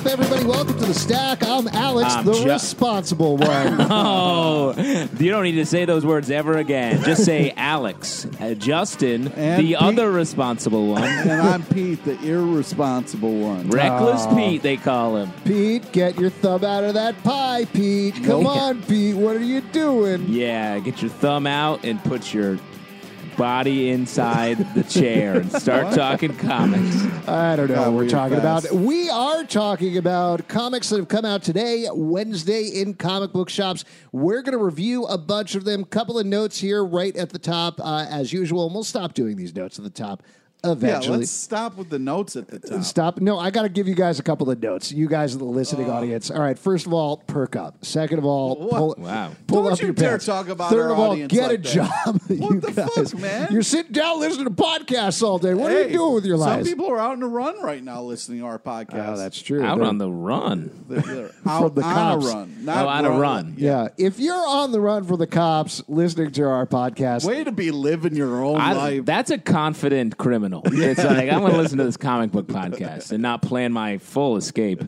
up, everybody? Welcome to The Stack. I'm Alex, the responsible one. Oh, you don't need to say those words ever again. Just say Alex. Justin, and the Pete, other responsible one. And I'm Pete, the irresponsible one. Reckless Pete, they call him. Pete, get your thumb out of that pie, Pete. Come on, Pete. What are you doing? Yeah, get your thumb out and put your body inside the chair and start talking comics. I don't know what we're talking fast. about. We are talking about comics that have come out today, Wednesday, in comic book shops. We're going to review a bunch of them. Couple of notes here right at the top, as usual. And we'll stop doing these notes at the top eventually. Yeah, let's stop with the notes at the top. Stop. No, I got to give you guys a couple of notes. You guys are the listening audience. All right. First of all, perk up. Second of all, pull Don't up you your dare pants. talk about Third our of all, audience get like a that. job. What you the guys. fuck, man? You're sitting down listening to podcasts all day. What are Hey, you doing with your some lives? people are out on the run right now listening to our podcast. Oh, that's true. Out They're- on the run. They're out the on cops. a run. Not on a run. Yeah. If you're on the run for the cops listening to our podcast, Way to be living your own life. That's a confident criminal. It's like, I'm going to listen to this comic book podcast and not plan my full escape.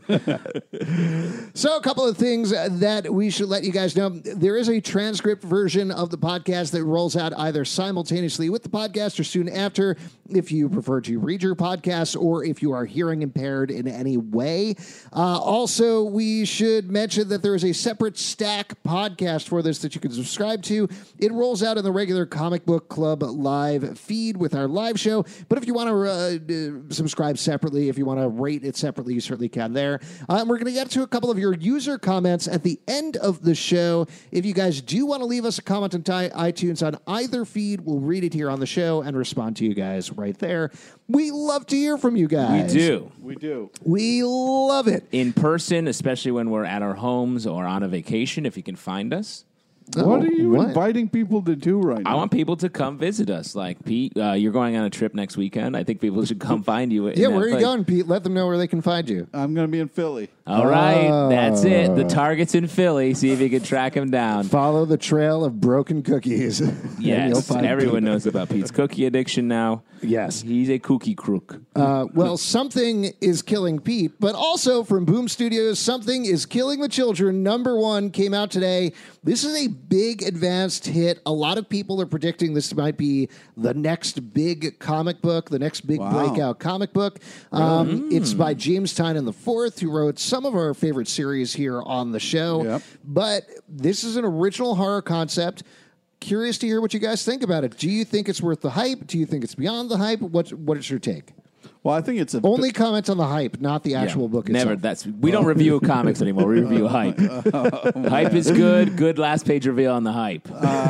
So a couple of things that we should let you guys know. There is a transcript version of the podcast that rolls out either simultaneously with the podcast or soon after if you prefer to read your podcast or if you are hearing impaired in any way. Also, we should mention that there is a separate Stack podcast for this that you can subscribe to. It rolls out in the regular Comic Book Club live feed with our live show. But if you want to subscribe separately, if you want to rate it separately, you certainly can there. We're going to get to a couple of your user comments at the end of the show. If you guys do want to leave us a comment on iTunes on either feed, we'll read it here on the show and respond to you guys right there. We love to hear from you guys. We do. We do. We love it. In person, especially when we're at our homes or on a vacation, if you can find us. What are you what? inviting people to do right now? I want people to come visit us. Like, Pete, you're going on a trip next weekend. I think people should come find you. Yeah, where are you going, Pete? Let them know where they can find you. I'm going to be in Philly. All right, that's it. The target's in Philly. See if you can track him down. Follow the trail of broken cookies. and you'll Yes, find everyone Pete. knows about Pete's cookie addiction now. Yes. He's a cookie crook. Well, something is killing Pete, but also from Boom Studios, something is killing the children. Number 1 came out today. This is a big advanced hit. A lot of people are predicting this might be the next big comic book, the next big breakout comic book. It's by James Tynion IV, who wrote some of our favorite series here on the show. Yep. But this is an original horror concept. Curious to hear what you guys think about it. Do you think it's worth the hype? Do you think it's beyond the hype? What is your take? Well, I think it's a Only comment on the hype, not the actual book itself. Never. We don't review comics anymore. We review hype. Hype is good. Good last page reveal on the hype.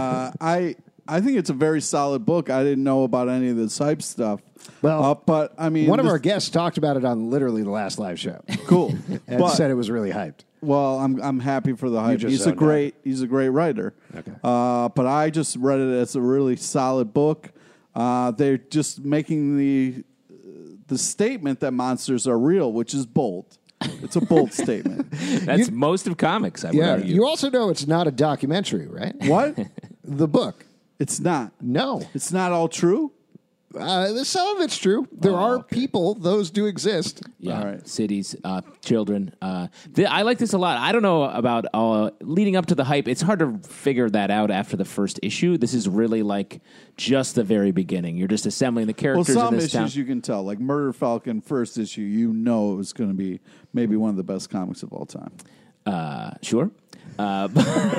I think it's a very solid book. I didn't know about any of this hype stuff. Well, but I mean, one of our guests talked about it on literally the last live show. cool. And but, said it was really hyped. well, I'm happy for the hype. just He's a zoned great writer. Okay. But I just read it as a really solid book. They're just making the statement that monsters are real, which is bold. It's a bold statement. That's most of comics, I would argue. You also know it's not a documentary, right? What? The book. It's not. No. It's not all true. Some of it's true. There are people, those do exist. Yeah, All right. cities, children. I like this a lot. I don't know about leading up to the hype. It's hard to figure that out after the first issue. This is really like just the very beginning. You're just assembling the Well, characters some in this issues town. you can tell, like Murder Falcon, first issue, you know it was going to be maybe one of the best comics of all time. Sure. But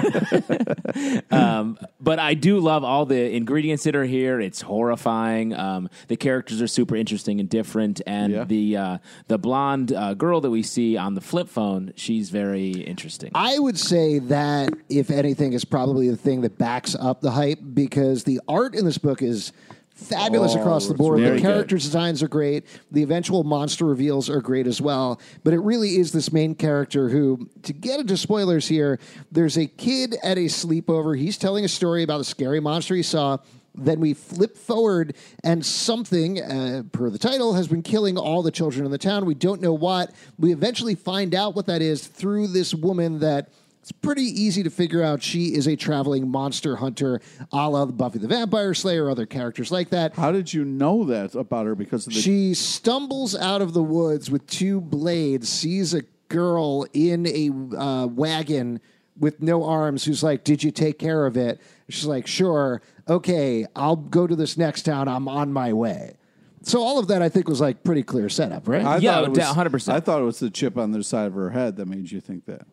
I do love all the ingredients that are here. It's horrifying. The characters are super interesting and different. And the blonde girl that we see on the flip phone, she's very interesting. I would say that, if anything, is probably the thing that backs up the hype, because the art in this book is fabulous across the board. very The character designs are great. The eventual monster reveals are great as well. But it really is this main character who, to get into spoilers here, there's a kid at a sleepover. He's telling a story about a scary monster he saw. Then we flip forward, and something, per the title, has been killing all the children in the town. We don't know what. We eventually find out what that is through this woman that it's pretty easy to figure out she is a traveling monster hunter, a la Buffy the Vampire Slayer, other characters like that. How did you know that about her? Because of the She stumbles out of the woods with two blades, sees a girl in a wagon with no arms who's like, did you take care of it? She's like, sure. Okay, I'll go to this next town. I'm on my way. So all of that, I think, was like pretty clear setup, right? I Yeah, thought it was 100%. I thought it was the chip on the side of her head that made you think that.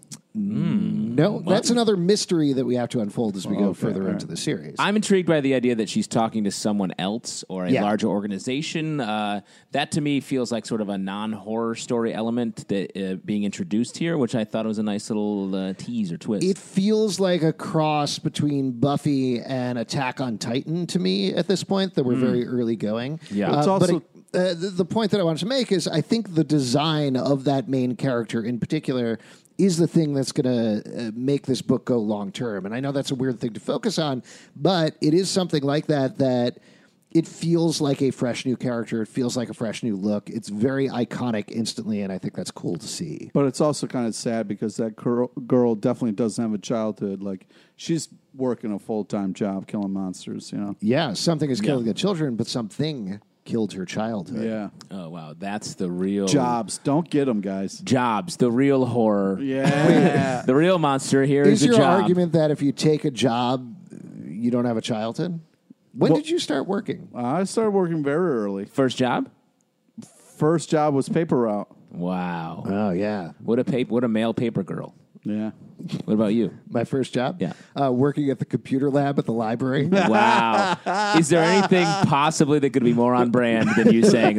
No, that's another mystery that we have to unfold as we go further into the series. I'm intrigued by the idea that she's talking to someone else or a larger organization. That to me feels like sort of a non-horror story element that being introduced here, which I thought was a nice little tease or twist. It feels like a cross between Buffy and Attack on Titan to me at this point, that we're very early going. Yeah. It's also- the point that I wanted to make is I think the design of that main character in particular is the thing that's going to make this book go long term. And I know that's a weird thing to focus on, but it is something like that it feels like a fresh new character. It feels like a fresh new look. It's very iconic instantly, and I think that's cool to see. But it's also kind of sad because that girl definitely doesn't have a childhood. Like, she's working a full-time job killing monsters, you know? Yeah, something is killing the children, but something killed her childhood. Yeah. Oh, wow. That's the real... Jobs. Don't get them, guys. Jobs, the real horror. Yeah. The real monster here Is a your job. argument that if you take a job, you don't have a childhood? When did you start working? I started working very early. First job? First job was paper route. Wow. Oh, yeah. What a male paper girl. Yeah. What about you? My first job? Yeah. Working at the computer lab at the library. Wow. Is there anything possibly that could be more on brand than you saying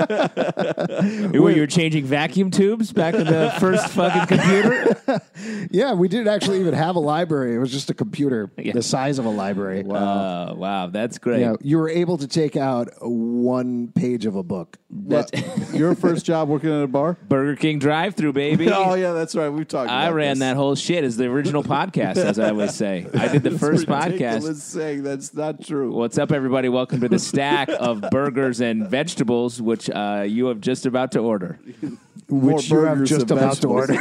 that? Were you changing vacuum tubes back in the first fucking computer? Yeah, we didn't actually even have a library. It was just a computer the size of a library. Wow. That's great. Yeah, you were able to take out one page of a book. Your first job working at a bar? Burger King drive-through, baby. Oh, yeah, that's right. We've talked about I ran this. that whole shit as the original podcast, as I always say. I did the first podcast. Saying that's not true. What's up, everybody? Welcome to the stack of burgers and vegetables, which you have just about to order. Which you have just about to order.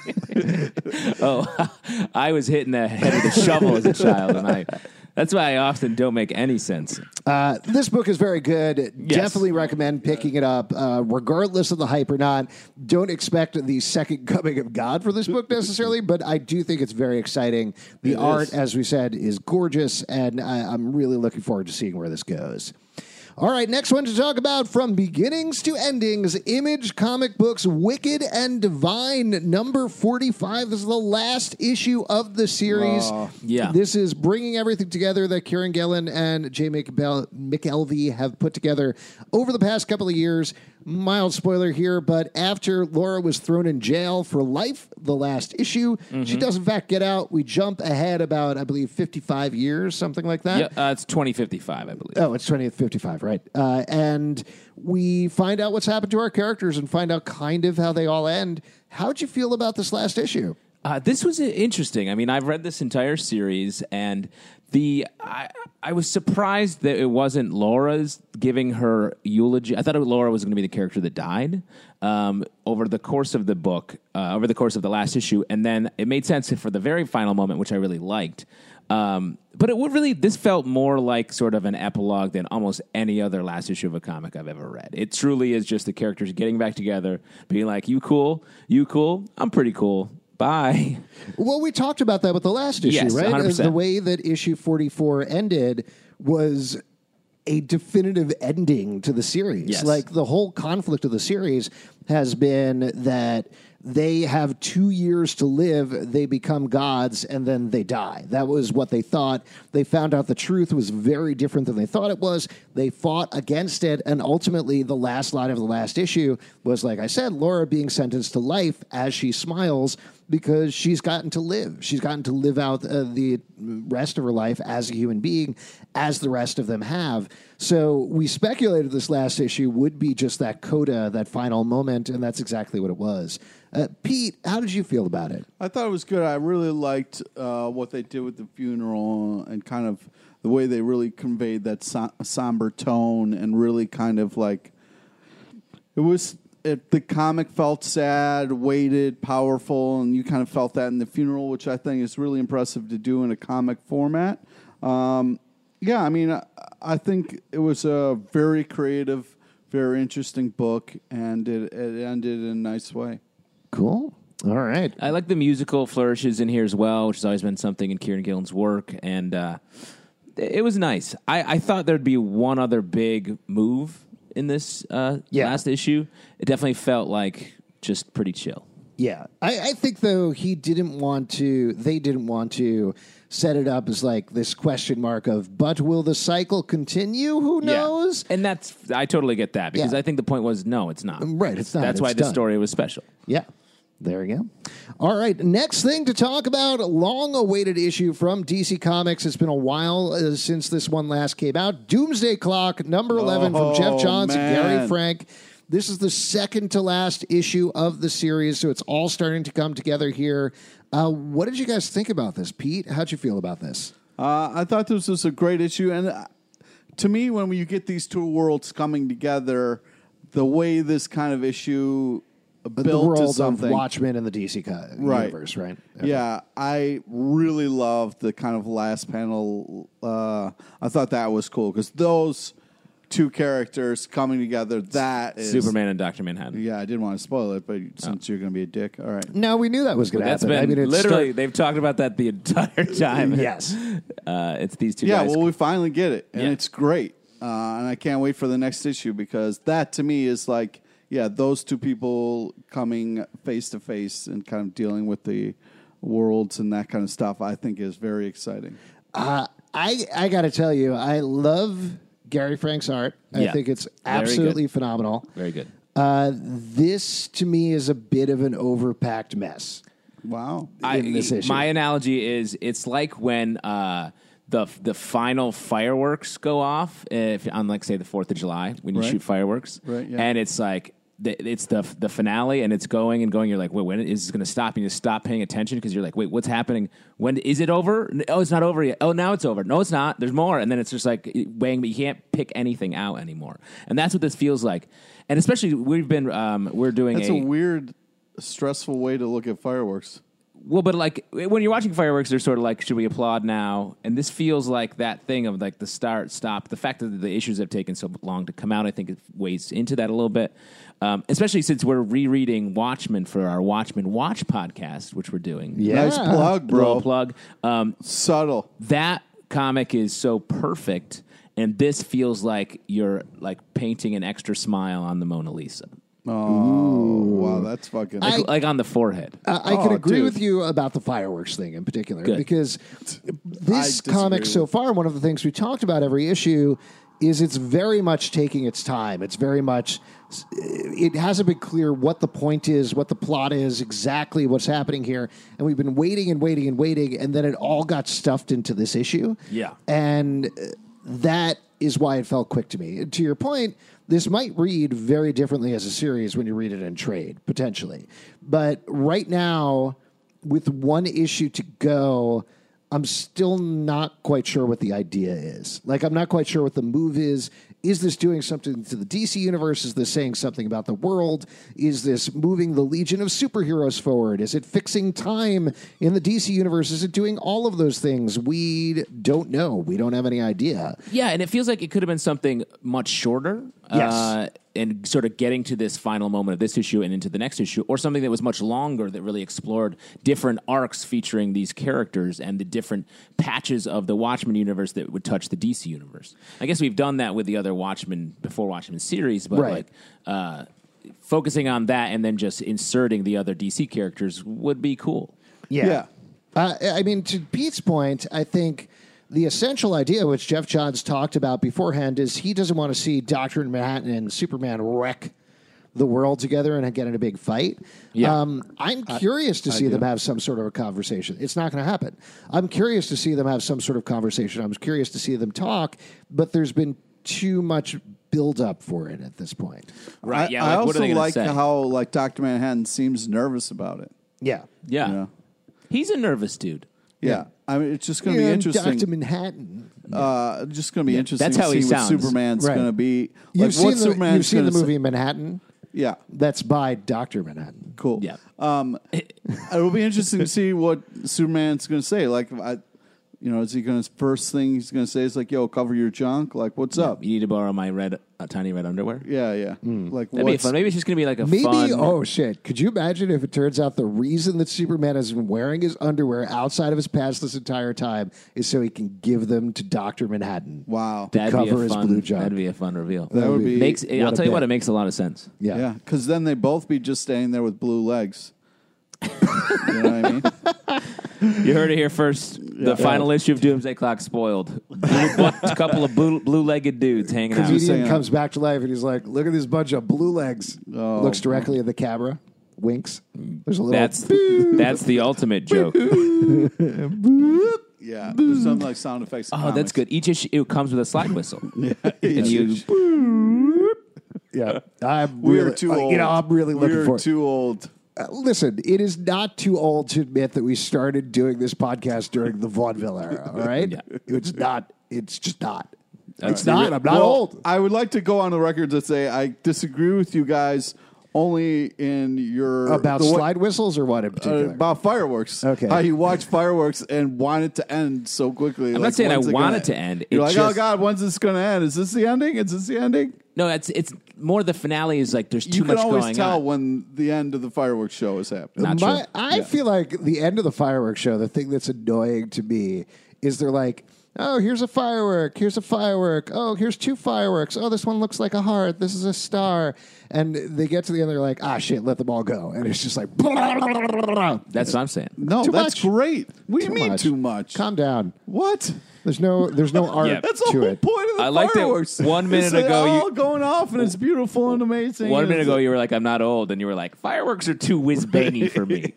Oh, I was hitting the head with a shovel as a child, and that's why I often don't make any sense. This book is very good. Yes. Definitely recommend picking it up, regardless of the hype or not. Don't expect the second coming of God for this book necessarily, but I do think it's very exciting. The art, as we said, is gorgeous, and I'm really looking forward to seeing where this goes. All right, next one to talk about, From Beginnings to Endings, Image Comic Books Wicked and Divine, number 45. This is the last issue of the series. Yeah. This is bringing everything together that Kieran Gillen and Jay McElvey have put together over the past couple of years. Mild spoiler here, but after Laura was thrown in jail for life, the last issue, she does in fact get out. We jump ahead about, I believe, 55 years, something like that. Yeah, it's 2055, I believe. Oh, it's 2055, right. And we find out what's happened to our characters and find out kind of how they all end. How'd you feel about this last issue? This was interesting. I mean, I've read this entire series, and I was surprised that it wasn't Laura's giving her eulogy. I thought Laura was going to be the character that died over the course of the book, over the course of the last issue, and then it made sense for the very final moment, which I really liked. But this felt more like sort of an epilogue than almost any other last issue of a comic I've ever read. It truly is just the characters getting back together, being like, you cool, I'm pretty cool. Bye. Well, we talked about that with the last issue, Yes, right? 100%. The way that issue 44 ended was a definitive ending to the series. Yes. Like, the whole conflict of the series has been that they have 2 years to live, they become gods, and then they die. That was what they thought. They found out the truth was very different than they thought it was. They fought against it, and ultimately the last line of the last issue was, like I said, Laura being sentenced to life as she smiles because she's gotten to live. She's gotten to live out the rest of her life as a human being, as the rest of them have. So we speculated this last issue would be just that coda, that final moment, and that's exactly what it was. Pete, how did you feel about it? I thought it was good. I really liked what they did with the funeral and kind of the way they really conveyed that somber tone and really kind of like it was. The comic felt sad, weighted, powerful, and you kind of felt that in the funeral, which I think is really impressive to do in a comic format. Yeah, I mean, I think it was a very creative, very interesting book, and it ended in a nice way. Cool. All right. I like the musical flourishes in here as well, which has always been something in Kieran Gillen's work, and it was nice. I thought there'd be one other big move in this last issue. It definitely felt like just pretty chill. Yeah. I think, though, they didn't want to set it up as like this question mark of, but will the cycle continue? Who knows? Yeah. And I totally get that, because I think the point was, no, it's not. Right, it's not. That's why the story was special. Yeah. There we go. All right, next thing to talk about, a long-awaited issue from DC Comics. It's been a while since this one last came out. Doomsday Clock, number 11 from Jeff Johns and Gary Frank. This is the second to last issue of the series, so it's all starting to come together here. What did you guys think about this? Pete, how'd you feel about this? I thought this was a great issue, and to me, when you get these two worlds coming together, the way this kind of issue built the world to something, of Watchmen and the DC universe, right? Okay. Yeah, I really loved the kind of last panel. I thought that was cool because those two characters coming together, that is Superman and Dr. Manhattan. Yeah, I didn't want to spoil it, but since you're going to be a dick, all right. No, we knew that was going to happen. That's been literally, they've talked about that the entire time. Yes. It's these two Yeah, guys. well, we finally get it, and it's great. And I can't wait for the next issue because that, to me, is like, those two people coming face to face and kind of dealing with the worlds and that kind of stuff, I think is very exciting. I got to tell you, I love Gary Frank's art. I think it's absolutely phenomenal. Very good. This, to me, is a bit of an overpacked mess. Wow. In this issue. My analogy is it's like when the final fireworks go off on, like, say, the 4th of July when you shoot fireworks. Right, yeah. And it's like it's the finale, and it's going and going. You're like, wait, when is this going to stop? And you stop paying attention because you're like, wait, what's happening? When is it over? Oh, it's not over yet. Oh, now it's over. No, it's not. There's more. And then it's just like weighing, but you can't pick anything out anymore. And that's what this feels like. And especially we're doing That's a weird, stressful way to look at fireworks. Well, but like when you're watching fireworks, they're sort of like, should we applaud now? And this feels like that thing of like the start, stop. The fact that the issues have taken so long to come out, I think it weighs into that a little bit. Especially since we're rereading Watchmen for our Watchmen Watch podcast, which we're doing. Yeah. Nice plug, bro. Little plug. Subtle. That comic is so perfect, and this feels like you're like painting an extra smile on the Mona Lisa. Oh, wow, that's fucking... Like on the forehead. I can agree with you about the fireworks thing in particular, because this comic so far, one of the things we talked about every issue is it's very much taking its time. It's very much, it hasn't been clear what the point is, what the plot is, exactly what's happening here. And we've been waiting and waiting and waiting, and then it all got stuffed into this issue. Yeah. And that is why it felt quick to me. To your point, this might read very differently as a series when you read it in trade, potentially. But right now, with one issue to go, I'm still not quite sure what the idea is. Like, I'm not quite sure what the move is. Is this doing something to the DC universe? Is this saying something about the world? Is this moving the Legion of Superheroes forward? Is it fixing time in the DC universe? Is it doing all of those things? We don't know. We don't have any idea. Yeah, and it feels like it could have been something much shorter. Yes. And sort of getting to this final moment of this issue and into the next issue, or something that was much longer that really explored different arcs featuring these characters and the different patches of the Watchmen universe that would touch the DC universe. I guess we've done that with the other Watchmen series, but like focusing on that and then just inserting the other DC characters would be cool. Yeah. I mean, to Pete's point, I think the essential idea, which Jeff Johns talked about beforehand, is he doesn't want to see Dr. Manhattan and Superman wreck the world together and get in a big fight. Yeah. I'm curious to see them have some sort of a conversation. It's not going to happen. I'm curious to see them have some sort of conversation. I'm curious to see them talk, but there's been too much build-up for it at this point. Right, yeah. I Like, what are also they gonna like say? how like Dr. Manhattan seems nervous about it. Yeah. Yeah. You know? He's a nervous dude. Yeah. I mean, it's just going to be interesting. Dr. Manhattan. Just going to be interesting That's how to he see what sounds. Superman's Right. going to be. You've Like, seen the movie Manhattan? Yeah. That's by Dr. Manhattan. Cool. Yeah. It'll be interesting to see what Superman's going to say. Like, is he going to first thing he's going to say is like, "Yo, cover your junk"? Like, what's up? You need to borrow my tiny red underwear. Yeah. Like, That'd be fun. Maybe it's just going to be like a Maybe, fun. oh shit. Could you imagine if it turns out the reason that Superman has been wearing his underwear outside of his pants this entire time is so he can give them to Dr. Manhattan? Wow. That'd be cover a his fun. blue junk. That'd be a fun reveal. That would be. I'll tell you what, bet. it makes a lot of sense. Yeah, because then they both be just standing there with blue legs. You know what I mean? You heard it here first. The final issue of Doomsday Clock spoiled. A couple of blue-legged dudes hanging out. Comedian comes back to life and he's like, look at this bunch of blue legs. Oh. Looks directly at the camera, winks. There's a little That's the ultimate joke. Yeah, there's something like sound effects. Oh, that's good. Each issue it comes with a slide whistle. Yeah, And you Yeah. I'm We're really, too old. I'm really looking for We're it. too old. Listen, it is not too old to admit that we started doing this podcast during the vaudeville era, all right? Yeah. It's not. It's just not. That's It's not. I'm not old. I would like to go on the record to say I disagree with you guys only in your About slide whistles or what in particular? about fireworks. Okay. How you watch fireworks and want it to end so quickly. I'm not saying I when's it want gonna it to end. You're It's like, oh just- God, when's this going to end? Is this the ending? Is this the ending? No, it's more the finale is like there's too You much can always going tell on. when the end of the fireworks show is happening. Not true. I feel like the end of the fireworks show, the thing that's annoying to me is they're like, oh, here's a firework. Here's a firework. Oh, here's two fireworks. Oh, this one looks like a heart. This is a star. And they get to the end, they're like, ah, shit, let them all go. And it's just like, That's what I'm saying. No, Too that's much. great. What do you Too mean much. too much? calm down. What? There's no art Yeah. That's the to whole it. point of the I like that fireworks. 1 minute It's ago you- all going off and it's beautiful and amazing. 1 and minute it's- ago, you were like, "I'm not old," and you were like, "Fireworks are too whiz-bangy for me."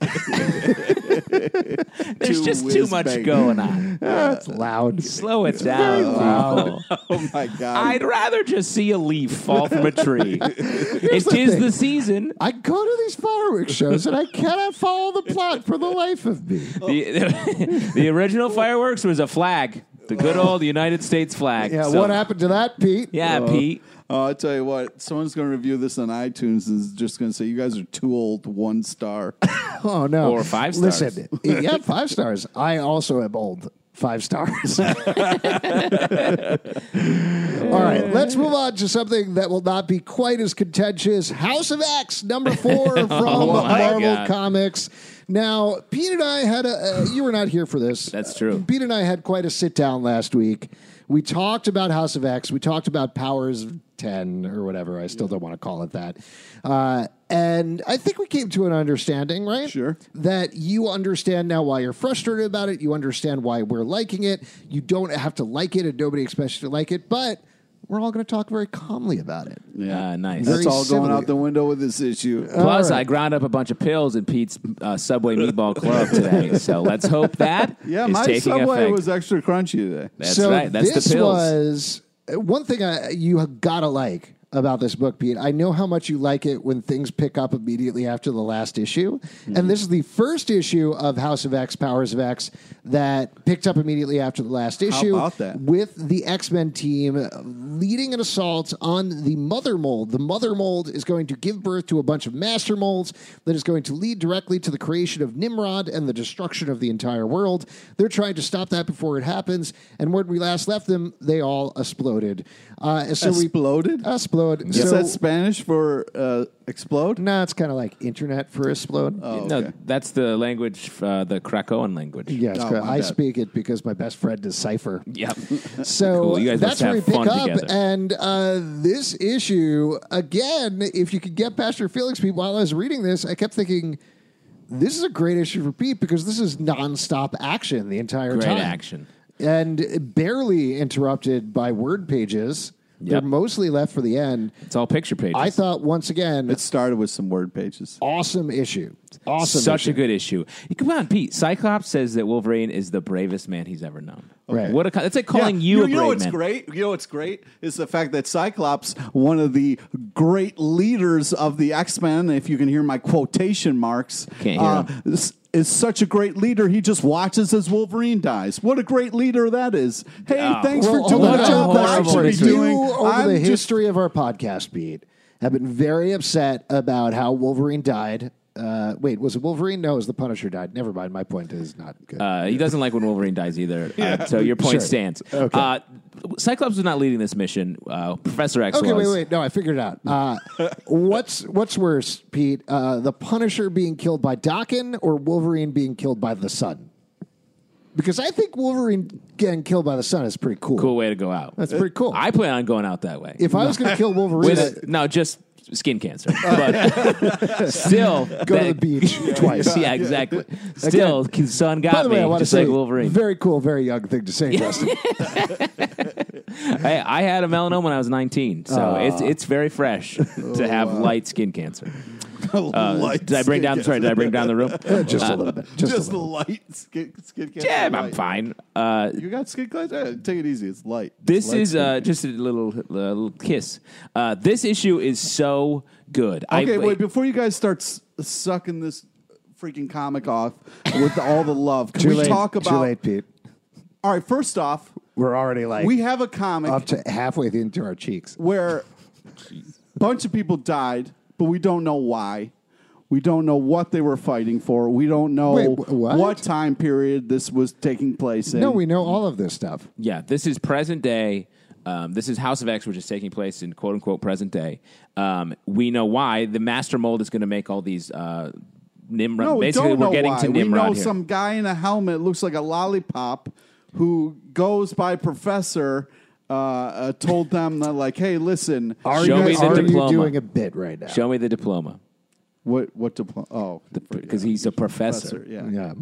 There's Too just too much whiz-bang. going on. It's loud. Slow it down, people. Oh my God. I'd rather just see a leaf fall from a tree. It is the season. I go to these fireworks shows and I cannot follow the plot for the life of me. The original fireworks was a flag, the good old United States flag. Yeah, So- what happened to that, Pete? Yeah, Pete. Oh, I'll tell you what. Someone's going to review this on iTunes and is just going to say, you guys are too old, 1 star. Oh, no. Or 5 stars. Listen, yeah, 5 stars. I also am old. 5 stars. All right, let's move on to something that will not be quite as contentious. House of X, number 4 from Oh, my Marvel God. Comics. Now, Pete and I had you were not here for this. That's true. Pete and I had quite a sit down last week. We talked about House of X. We talked about Powers 10 or whatever. I still don't want to call it that. And I think we came to an understanding, right? Sure. That you understand now why you're frustrated about it. You understand why we're liking it. You don't have to like it, and nobody expects you to like it. But we're all going to talk very calmly about it. Nice. Very That's all going civilly. out the window with this issue. Plus, right. I ground up a bunch of pills in Pete's Subway Meatball Club today. So let's hope that Yeah, is my taking Subway effect. was extra crunchy today. That's so right. That's this the pills. was one thing you gotta like about this book, Pete. I know how much you like it when things pick up immediately after the last issue. Mm-hmm. And this is the first issue of House of X, Powers of X, that picked up immediately after the last issue. about that? With the X-Men team leading an assault on the Mother Mold. The Mother Mold is going to give birth to a bunch of Master Molds that is going to lead directly to the creation of Nimrod and the destruction of the entire world. They're trying to stop that before it happens. And when we last left them, they all exploded. Exploded? Explode. Is that Spanish for explode? No, it's kind of like internet for explode. Oh, No, okay. that's the language, the Krakoan language. Yes, Oh, correct. my I bad. speak it because my best friend is Cypher. Yep. So Cool. You guys that's must where we have pick fun up. together. And this issue, again, if you could get past your feelings, Pete, while I was reading this, I kept thinking, this is a great issue for Pete because this is nonstop action the entire Great time. action. And barely interrupted by word pages. They're Yep. mostly left for the end. It's all picture pages. I thought, once again, It started with some word pages. awesome issue. Awesome Such issue. a good issue. Come on, Pete. Cyclops says that Wolverine is the bravest man he's ever known. Right. What a, it's like calling you a brave know what's man. great? You know what's great is the fact that Cyclops, one of the great leaders of the X-Men, if you can hear my quotation marks, Can't hear is such a great leader. He just watches as Wolverine dies. What a great leader that is! Hey, thanks Well, for doing hold the on, job hold that I on, should be hold on. doing. You, over I'm the just- history of our podcast, Pete, have been very upset about how Wolverine died Wait, was it Wolverine? No, it was the Punisher died. Never mind. My point is not good. He doesn't like when Wolverine dies either. So your point stands. Okay. Cyclops was not leading this mission. Professor X Okay, was. wait. No, I figured it out. What's worse, Pete? The Punisher being killed by Daken or Wolverine being killed by the Sun? Because I think Wolverine getting killed by the Sun is pretty cool. Cool way to go out. That's pretty cool. I plan on going out that way. If I was going to kill Wolverine, No, just skin cancer. But still. go to the beach twice. Yeah, exactly. Still, Sun got By the way, I me, want to just say, like Wolverine. very cool, very young thing to say, Justin. Hey, I had a melanoma when I was 19, so it's very fresh to have light skin cancer. Did I bring down the room? Just a little bit. Just the light skin cancer. Yeah, I'm light. fine. You got skin cancer? Take it easy. It's light. This Light is skin. just a little kiss. This issue is so good. Okay, wait. Before you guys start sucking this freaking comic off with all the love, can we talk about? Too late, Pete. All right. First off, We're already like we have a comic up to halfway into our cheeks. where a bunch of people died, but we don't know why. We don't know what they were fighting for. We don't know Wait, what? what time period this was taking place in. No, we know all of this stuff. Yeah, this is present day. This is House of X, which is taking place in quote unquote present day. We know why the Master Mold is going to make all these. Nimrod. No, we Basically, don't know we're getting why. to Nimrod We know here. some guy in a helmet looks like a lollipop who goes by Professor. Told them that, like, hey, listen, Are Show you, me the are you diploma. doing a bit right now? Show me the diploma what diploma? Oh, because he's a professor. Yeah.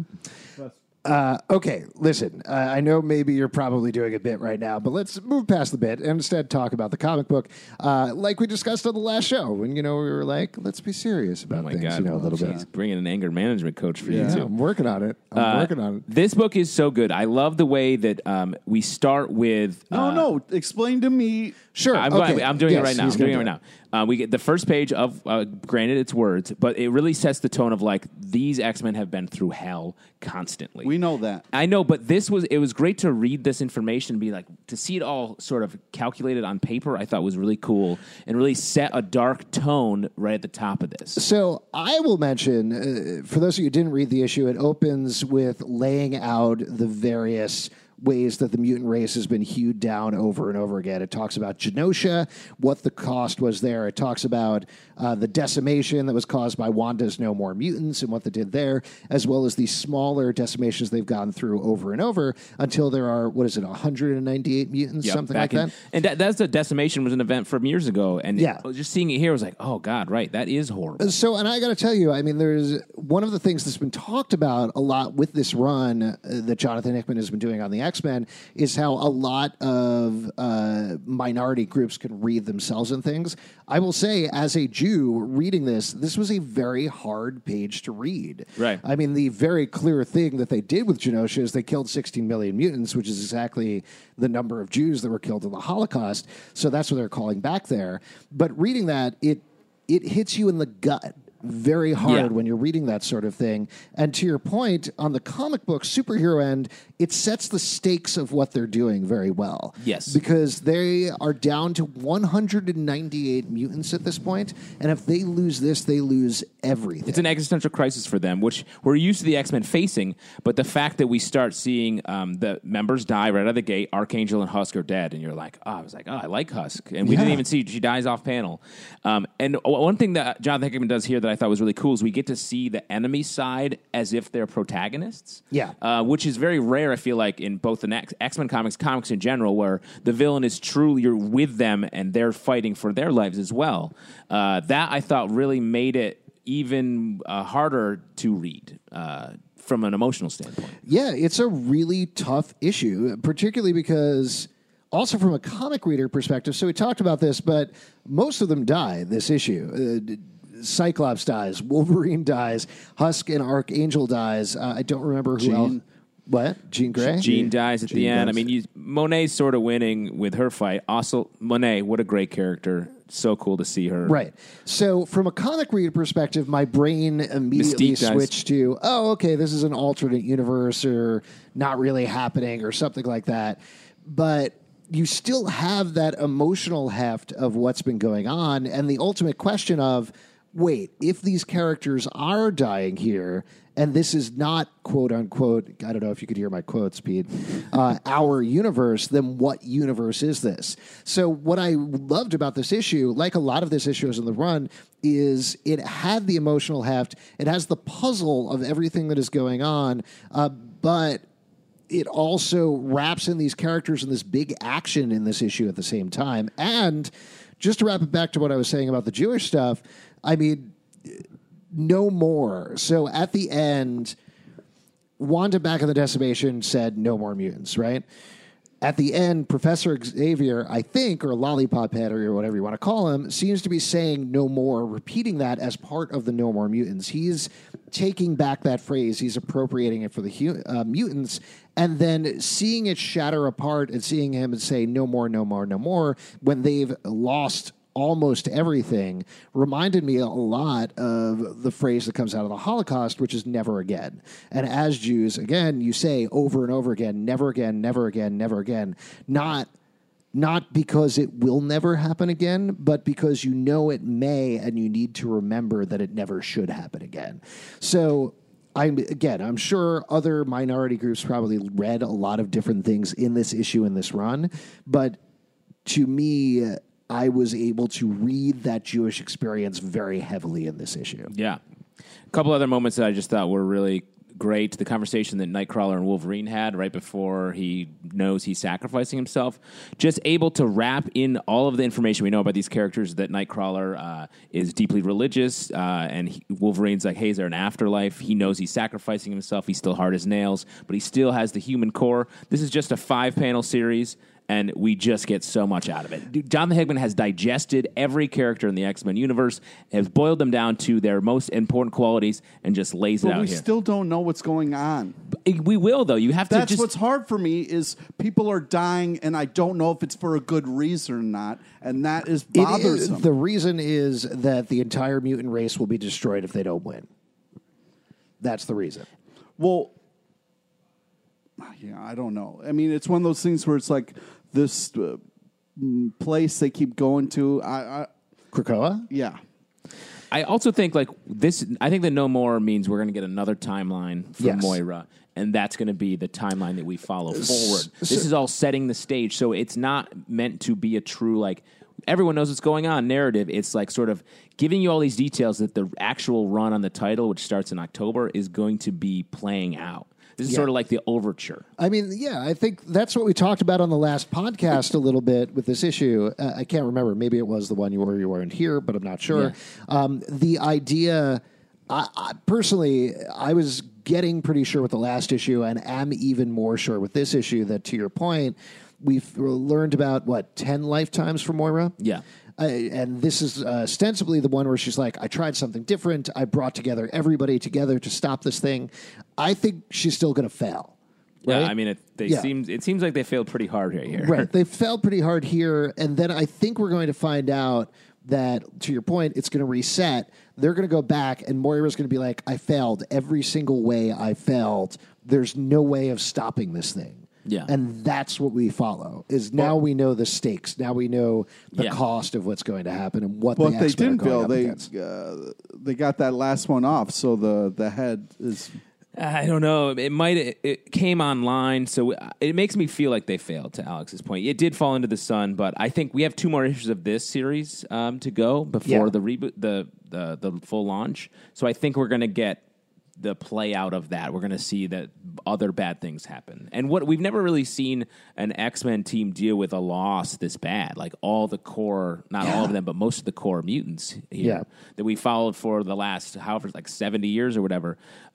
Okay, listen, I know maybe you're probably doing a bit right now, but let's move past the bit and instead talk about the comic book. Like we discussed on the last show when, we were like, let's be serious about Oh my things, God! a little He's bit. bringing an anger management coach for Yeah. you Yeah, too. I'm working on it. This book is so good. I love the way that we start with. No. Explain to me. Sure. I'm doing it right now. I'm doing it right now. We get the first page of, granted, it's words, but it really sets the tone of like these X-Men have been through hell constantly. We know that. I know, but it was great to read this information and be like, to see it all sort of calculated on paper, I thought was really cool and really set a dark tone right at the top of this. So I will mention, for those of you who didn't read the issue, it opens with laying out the various ways that the mutant race has been hewed down over and over again. It talks about Genosha, what the cost was there. It talks about the decimation that was caused by Wanda's No More Mutants and what they did there, as well as the smaller decimations they've gone through over and over until there are, 198 mutants, Yep, something like back that? And that's the decimation was an event from years ago. And Yeah. just seeing it here was like, oh, God, right. That is horrible. So, and I got to tell you, I mean, there's one of the things that's been talked about a lot with this run that Jonathan Hickman has been doing on the X-Men is how a lot of minority groups can read themselves in things. I will say, as a Jew reading this was a very hard page to read. Right. I mean, the very clear thing that they did with Genosha is they killed 16 million mutants, which is exactly the number of Jews that were killed in the Holocaust. So that's what they're calling back there. But reading that, it hits you in the gut very hard Yeah. when you're reading that sort of thing. And to your point, on the comic book superhero end, it sets the stakes of what they're doing very well. Yes. Because they are down to 198 mutants at this point, and if they lose this, they lose everything. It's an existential crisis for them, which we're used to the X-Men facing, but the fact that we start seeing the members die right out of the gate, Archangel and Husk are dead, and you're like, I like Husk. And we didn't even see, she dies off panel. And one thing that Jonathan Hickman does here that I thought was really cool is we get to see the enemy side as if they're protagonists. Yeah. Which is very rare, I feel like, in both the X-Men comics in general, where the villain is truly, you're with them and they're fighting for their lives as well. That, I thought, really made it even harder to read from an emotional standpoint. Yeah, it's a really tough issue, particularly because also from a comic reader perspective. So we talked about this, but most of them die this issue. Cyclops dies, Wolverine dies, Husk and Archangel dies. I don't remember who else. What? Jean Grey? Jean dies at the end. dies. I mean, Monet's sort of winning with her fight. Also, Monet, what a great character. So cool to see her. Right. So from a comic reader perspective, my brain immediately Mystique dies. switched to, okay, this is an alternate universe or not really happening or something like that. But you still have that emotional heft of what's been going on and the ultimate question of, wait, if these characters are dying here, and this is not, quote unquote, I don't know if you could hear my quotes, Pete, our universe, then what universe is this? So what I loved about this issue, like a lot of this issues in the run, is it had the emotional heft. It has the puzzle of everything that is going on, but it also wraps in these characters and this big action in this issue at the same time. And just to wrap it back to what I was saying about the Jewish stuff, I mean, no more. So at the end, Wanda back in the Decimation said no more mutants, right? At the end, Professor Xavier, I think, or Lollipop Head, or whatever you want to call him, seems to be saying no more, repeating that as part of the no more mutants. He's taking back that phrase. He's appropriating it for the mutants, and then seeing it shatter apart and seeing him say no more, no more, no more, when they've lost almost everything, reminded me a lot of the phrase that comes out of the Holocaust, which is never again. And as Jews, again, you say over and over again, never again, never again, never again. Not because it will never happen again, but because you know it may, and you need to remember that it never should happen again. So I'm sure other minority groups probably read a lot of different things in this issue, in this run, but to me, I was able to read that Jewish experience very heavily in this issue. Yeah. A couple other moments that I just thought were really great. The conversation that Nightcrawler and Wolverine had right before he knows he's sacrificing himself. Just able to wrap in all of the information we know about these characters, that Nightcrawler is deeply religious, and Wolverine's like, hey, is there an afterlife? He knows he's sacrificing himself. He's still hard as nails, but he still has the human core. This is just a 5-panel series, and we just get so much out of it. Jonathan Hickman has digested every character in the X-Men universe, has boiled them down to their most important qualities, and just lays it out here. But we still don't know what's going on. We will, though. You have to. That's what's hard for me is people are dying, and I don't know if it's for a good reason or not, and that is bothersome. The reason is that the entire mutant race will be destroyed if they don't win. That's the reason. Well, yeah, I don't know. I mean, it's one of those things where it's like this place they keep going to. Krakoa? Yeah. I also think like this. I think that no more means we're going to get another timeline from Moira, and that's going to be the timeline that we follow forward. This is all setting the stage, so it's not meant to be a true like everyone knows what's going on narrative. It's like sort of giving you all these details that the actual run on the title, which starts in October, is going to be playing out. This is sort of like the overture. I mean, yeah, I think that's what we talked about on the last podcast a little bit with this issue. I can't remember. Maybe it was the one you weren't here, but I'm not sure. Yeah. The idea, personally, I was getting pretty sure with the last issue, and am even more sure with this issue that, to your point, we've learned about, 10 lifetimes for Moira? Yeah. And this is ostensibly the one where she's like, I tried something different. I brought everybody together to stop this thing. I think she's still going to fail. Right? Yeah, I mean, it seems like they failed pretty hard here. Right, they failed pretty hard here, and then I think we're going to find out that, to your point, it's going to reset. They're going to go back, and Moira's going to be like, I failed every single way I failed. There's no way of stopping this thing. Yeah. And that's what we follow, is now we know the stakes. Now we know the cost of what's going to happen and what the X-Men they didn't are going fail. up against. They got that last one off, so the head is... I don't know. It came online, so it makes me feel like they failed, to Alex's point. It did fall into the sun, but I think we have 2 more issues of this series to go before the reboot, the full launch. So I think we're going to get the play out of that. We're going to see that other bad things happen. And what we've never really seen an X-Men team deal with a loss this bad. Like all the core, not all of them, but most of the core mutants here that we followed for the last, 70 years or whatever,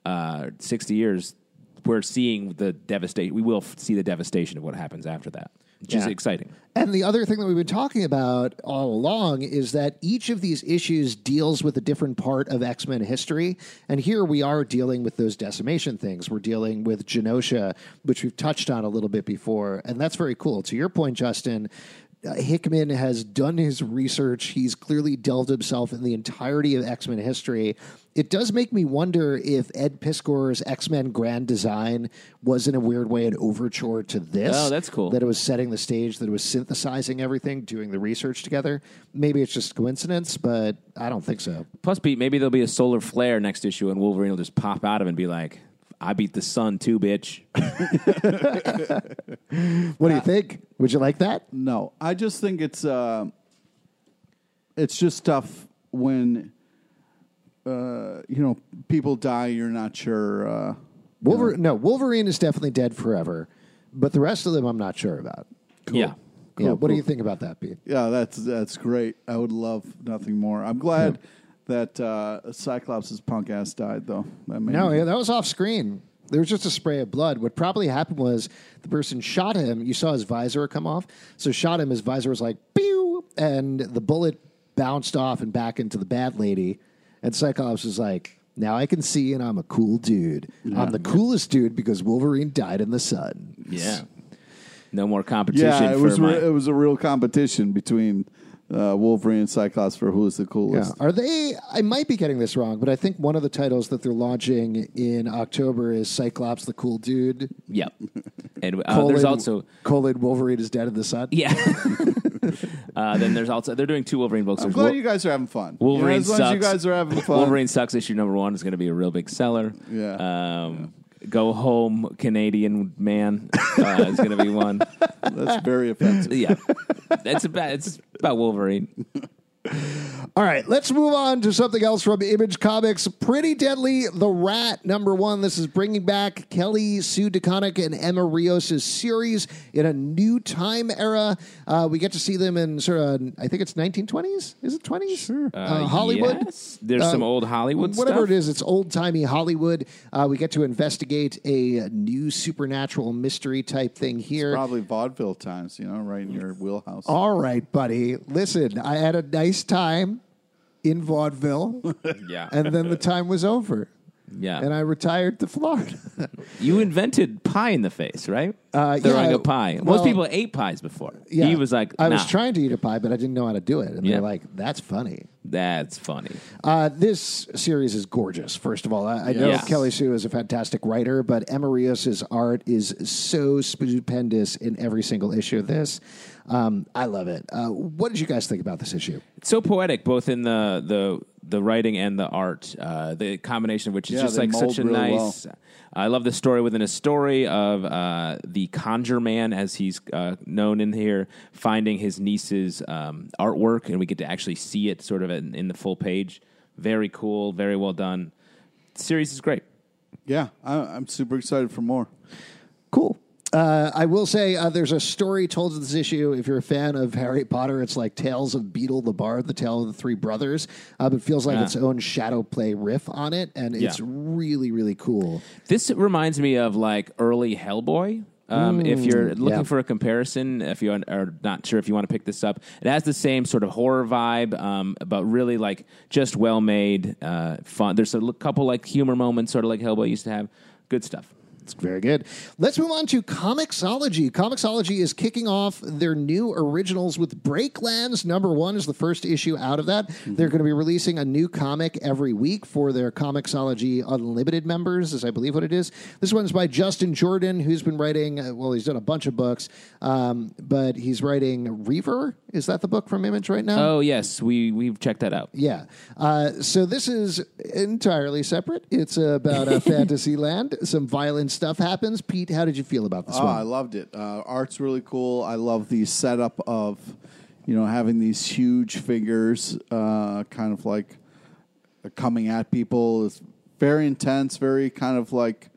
60 years. We're seeing the devastation. We will see the devastation of what happens after that, which is exciting. And the other thing that we've been talking about all along is that each of these issues deals with a different part of X-Men history. And here we are dealing with those decimation things. We're dealing with Genosha, which we've touched on a little bit before. And that's very cool. To your point, Justin, Hickman has done his research. He's clearly delved himself in the entirety of X-Men history. It does make me wonder if Ed Piskor's X-Men Grand Design was in a weird way an overture to this. Oh, that's cool. That it was setting the stage, that it was synthesizing everything, doing the research together. Maybe it's just coincidence, but I don't think so. Plus, Pete, maybe there'll be a solar flare next issue and Wolverine will just pop out of it and be like, I beat the sun too, bitch. What do you think? Would you like that? No, I just think it's just tough when people die. You're not sure. Wolverine is definitely dead forever, but the rest of them I'm not sure about. Cool. Yeah. Yeah. What do you think about that, Pete? Yeah, that's great. I would love nothing more. I'm glad that Cyclops' punk ass died, though. That was off screen. There was just a spray of blood. What probably happened was the person shot him. You saw his visor come off. So shot him. His visor was like, pew, and the bullet bounced off and back into the bad lady. And Cyclops was like, now I can see, and I'm a cool dude. Yeah. I'm the coolest dude because Wolverine died in the sun. Yeah. No more competition. Yeah, it was a real competition between Wolverine and Cyclops for who is the coolest. Yeah. Are they? I might be getting this wrong, but I think one of the titles that they're launching in October is Cyclops the Cool Dude. Yep. And there's also Wolverine is dead in the sun. Yeah. Then there's also they're doing 2 Wolverine books. I'm glad you guys are having fun. Wolverine as long as you guys are having fun. Wolverine Sucks issue number 1 is going to be a real big seller. Yeah. Go Home Canadian Man is going to be one. That's very offensive. Yeah. It's about Wolverine. All right, let's move on to something else from Image Comics. Pretty Deadly, The Rat, number 1. This is bringing back Kelly Sue DeConnick and Emma Rios' series in a new time era. We get to see them in sort of, I think it's 1920s? Is it 20s? Sure. Hollywood? Yes. There's some old Hollywood whatever stuff. it is, it's old-timey Hollywood. We get to investigate a new supernatural mystery type thing here. It's probably vaudeville times, right in your wheelhouse. All right, buddy. Listen, I had a nice time in vaudeville. Yeah. And then the time was over. Yeah. And I retired to Florida. You invented pie in the face, right? Throwing a pie. Most people ate pies before. Yeah, he was like, I was trying to eat a pie, but I didn't know how to do it. And they're like, that's funny. That's funny. This series is gorgeous, first of all. I know Kelly Sue is a fantastic writer, but Emma Rios' art is so stupendous in every single issue of this. I love it. What did you guys think about this issue? It's so poetic, both in the writing and the art. The combination of which is just like such a nice... Well. I love the story within a story of the Conjure Man, as he's known in here, finding his niece's artwork, and we get to actually see it sort of in the full page. Very cool, very well done. The series is great. Yeah, I'm super excited for more. Cool. I will say there's a story told in this issue. If you're a fan of Harry Potter, it's like Tales of Beedle the Bard, the tale of the 3 brothers. It feels like its own shadow play riff on it, and it's really, really cool. This reminds me of like early Hellboy. If you're looking for a comparison, if you are not sure if you want to pick this up, it has the same sort of horror vibe, but really like just well-made, fun. There's a couple like humor moments, sort of like Hellboy used to have. Good stuff. It's very good. Let's move on to Comixology. Comixology is kicking off their new originals with Breaklands. Number 1 is the first issue out of that. Mm-hmm. They're going to be releasing a new comic every week for their Comixology Unlimited members, is I believe what it is. This one's by Justin Jordan, who's been writing, he's done a bunch of books, but he's writing Reaver. Is that the book from Image right now? Oh, yes. We've checked that out. Yeah. So this is entirely separate. It's about fantasy land. Some violence stuff happens. Pete, how did you feel about this one? I loved it. Art's really cool. I love the setup of, having these huge figures kind of like coming at people. It's very intense, very kind of like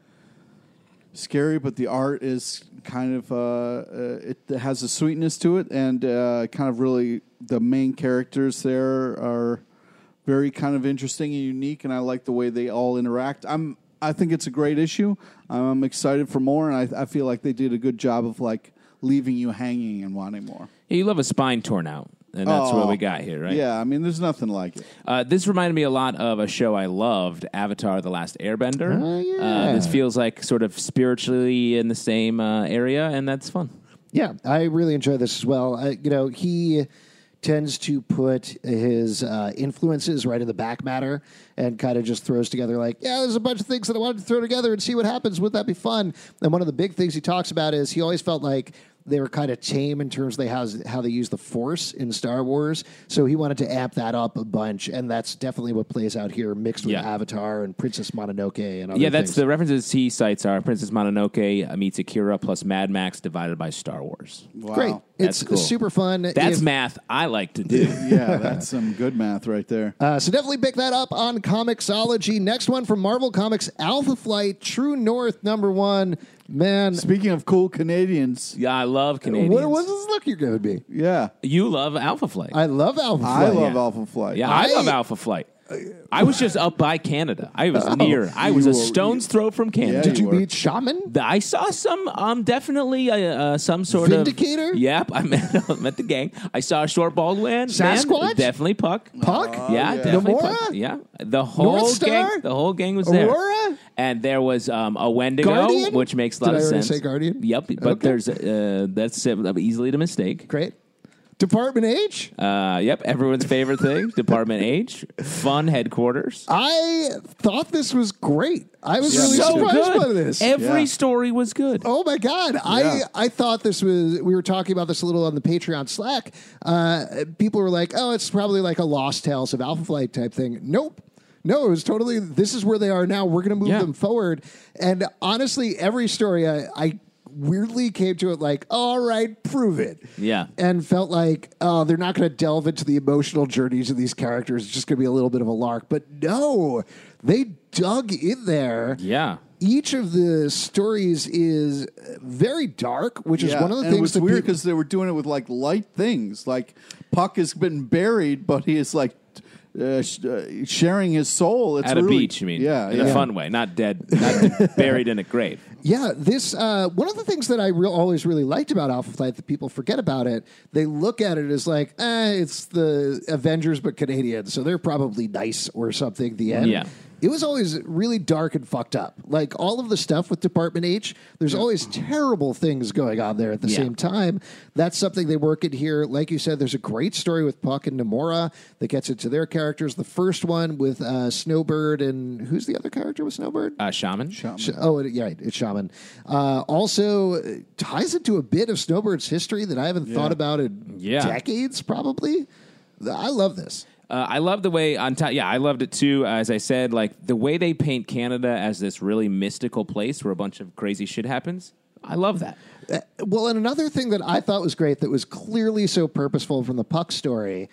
scary, but the art is kind of, it has a sweetness to it, and kind of really the main characters there are very kind of interesting and unique, and I like the way they all interact. I think it's a great issue. I'm excited for more, and I feel like they did a good job of like leaving you hanging and wanting more. Yeah, you love a spine torn out, and that's what we got here, right? Yeah, I mean, there's nothing like it. This reminded me a lot of a show I loved, Avatar: The Last Airbender. Oh, yeah. This feels like sort of spiritually in the same area, and that's fun. Yeah, I really enjoy this as well. He tends to put his influences right in the back matter and kind of just throws together there's a bunch of things that I wanted to throw together and see what happens. Would that be fun? And one of the big things he talks about is he always felt like they were kind of tame in terms of how they use the Force in Star Wars. So he wanted to amp that up a bunch, and that's definitely what plays out here, mixed with Avatar and Princess Mononoke and other that's things. the references he cites are Princess Mononoke meets Akira plus Mad Max divided by Star Wars. Wow. Great. That's It's cool. super fun. That's math I like to do. Yeah, that's some good math right there. So definitely pick that up on Comixology. Next one from Marvel Comics, Alpha Flight, True North #1. Man, Speaking of cool Canadians, Yeah, I love Canadians. what's this look you're going to be? yeah, You love Alpha Flight. I love Alpha Flight. I love Alpha Flight. Yeah, I love Alpha Flight. I was just up by Canada. I was near. I was a stone's throw from Canada. Yeah, Did you were. meet Shaman? I saw some, definitely some sort Vindicator? of... Yep, I met the gang. I saw a short bald man. Sasquatch? Definitely Puck. Puck? Yeah, definitely Nomura? Puck. Yeah, the North whole Star? gang. The whole gang was there. Aurora? And there was a Wendigo, Guardian? which makes a lot Did of I already sense. say Guardian? Yep, but Okay. there's that's easily to mistake. Great. Department H? Yep, everyone's favorite thing, Department H, fun headquarters. I thought this was great. I was really So surprised by good. this. Every Yeah. story was good. Oh my God. I thought this was, we were talking about this a little on the Patreon Slack. People were like, oh, it's probably like a Lost Tales of Alpha Flight type thing. Nope. No, it was totally, this is where they are now. We're going to move them forward. And honestly, every story I weirdly came to it like, all right, prove it. Yeah. And felt like, oh, they're not going to delve into the emotional journeys of these characters. It's just going to be a little bit of a lark. But no, they dug in there. Yeah. Each of the stories is very dark, which is one of the and things it was that weird people- because they were doing it with like light things. Like Puck has been buried, but he is like sharing his soul. It's At a really, beach, you mean? Yeah, In a fun way, not dead, not buried in a grave. Yeah, this one of the things that I always really liked about Alpha Flight that people forget about it. They look at it as like, it's the Avengers but Canadian, so they're probably nice or something. The end. Yeah. It was always really dark and fucked up. Like all of the stuff with Department H, there's always terrible things going on there at the same time. That's something they work in here. Like you said, there's a great story with Puck and Nomura that gets into their characters. The first one with Snowbird and who's the other character with Snowbird? Shaman. It's Shaman. Also ties into a bit of Snowbird's history that I haven't thought about in decades, probably. I love this. I love the way on top. Yeah, I loved it too. As I said, like the way they paint Canada as this really mystical place where a bunch of crazy shit happens. I love that. Well, and another thing that I thought was great that was clearly so purposeful from the Puck story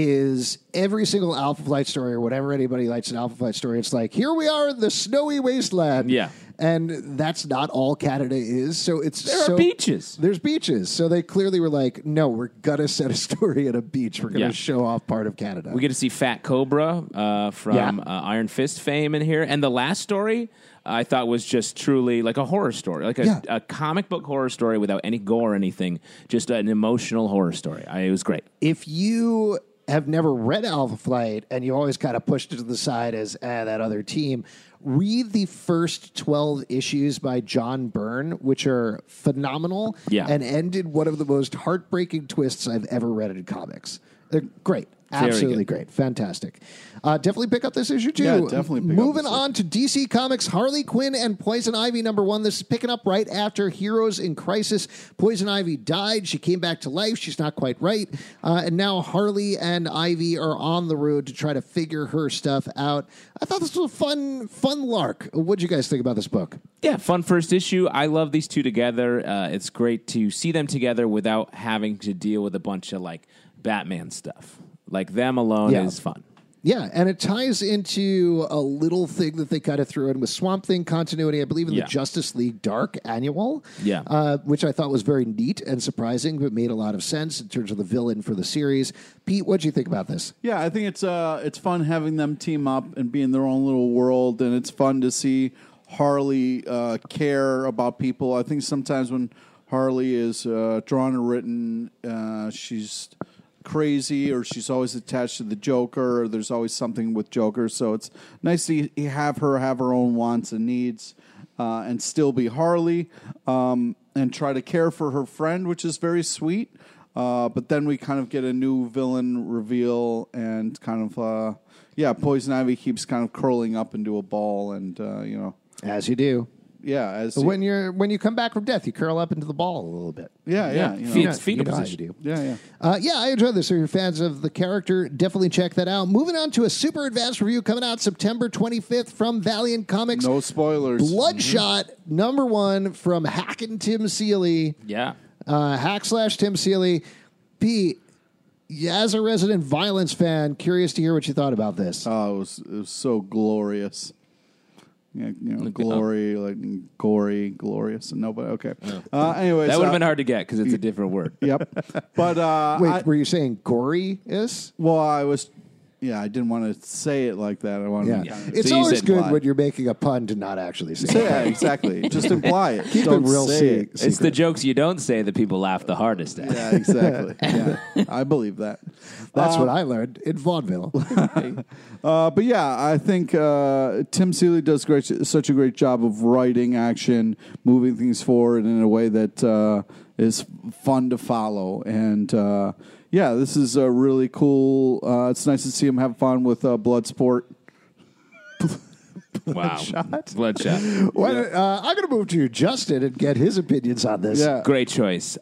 is every single Alpha Flight story or whatever anybody likes an Alpha Flight story, it's like, here we are in the snowy wasteland. Yeah. And that's not all Canada is. So There are beaches. There's beaches. So they clearly were like, no, we're going to set a story at a beach. We're going to show off part of Canada. We get to see Fat Cobra from Iron Fist fame in here. And the last story I thought was just truly like a horror story, like a comic book horror story without any gore or anything, just an emotional horror story. It was great. If you have never read Alpha Flight and you always kind of pushed it to the side as that other team, read the first 12 issues by John Byrne, which are phenomenal and ended one of the most heartbreaking twists I've ever read in comics. They're great. Absolutely great. Fantastic. Definitely pick up this issue, too. Yeah, definitely pick up Moving this on to DC Comics, Harley Quinn and Poison Ivy #1. This is picking up right after Heroes in Crisis. Poison Ivy died. She came back to life. She's not quite right. And now Harley and Ivy are on the road to try to figure her stuff out. I thought this was a fun lark. What'd you guys think about this book? Yeah, fun first issue. I love these two together. It's great to see them together without having to deal with a bunch of like Batman stuff. Like them alone is fun. Yeah, and it ties into a little thing that they kind of threw in with Swamp Thing continuity, I believe, in the Justice League Dark annual, which I thought was very neat and surprising, but made a lot of sense in terms of the villain for the series. Pete, what do you think about this? Yeah, I think it's fun having them team up and be in their own little world, and it's fun to see Harley care about people. I think sometimes when Harley is drawn or written, she's crazy, or she's always attached to the Joker, or there's always something with Joker. So it's nice to have her own wants and needs and still be Harley. and try to care for her friend, which is very sweet. But then we kind of get a new villain reveal, and kind of Poison Ivy keeps kind of curling up into a ball, and as you do. Yeah, as when you come back from death, you curl up into the ball a little bit. Yeah. Fetal position. Yeah. I enjoyed this. So if you're fans of the character, definitely check that out. Moving on to a super advanced review coming out September 25th from Valiant Comics. No spoilers. Bloodshot, #1 from Hackin' Tim Seeley. Yeah. /Tim Seeley. Pete, as a resident violence fan, curious to hear what you thought about this. Oh, it was so glorious. Yeah, glory, like gory, glorious, and nobody. Okay. Anyways, that would have been hard to get because it's a different word. Yep. But wait, were you saying gory is? Well, I was. Yeah, I didn't want to say it like that. I wanted. Yeah, it's always good when you're making a pun to not actually say it. Yeah, exactly. Just imply it. Keep it real secret. It's the jokes you don't say that people laugh the hardest at. Yeah, exactly. Yeah, I believe that. That's what I learned in vaudeville. But yeah, I think Tim Seeley does such a great job of writing action, moving things forward in a way that is fun to follow. And this is a really cool. It's nice to see him have fun with Bloodsport. Wow. Bloodshot. I'm going to move to Justin and get his opinions on this. Yeah. Great choice.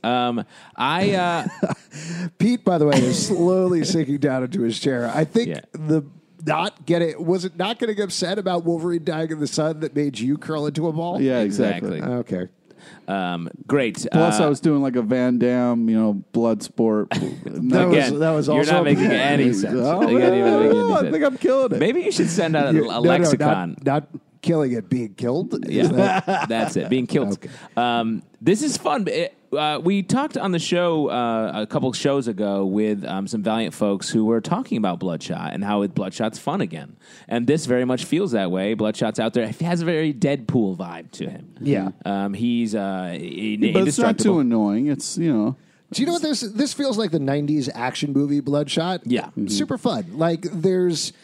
Pete, by the way, is slowly sinking down into his chair. I think was it not getting upset about Wolverine dying in the sun that made you curl into a ball? Yeah, exactly. Okay. Great. Plus, I was doing like a Van Damme, blood sport. that was also you're not making any sense. I think I'm killing it. Maybe you should send out a lexicon. Not killing it, being killed. Yeah, that's it. Being killed. Okay. This is fun. We talked on the show a couple shows ago with some Valiant folks who were talking about Bloodshot and how Bloodshot's fun again. And this very much feels that way. Bloodshot's out there. He has a very Deadpool vibe to him. Yeah. He's but it's not too annoying. It's, Do you know what this feels like? The 90s action movie Bloodshot? Yeah. Super fun. Like, there's...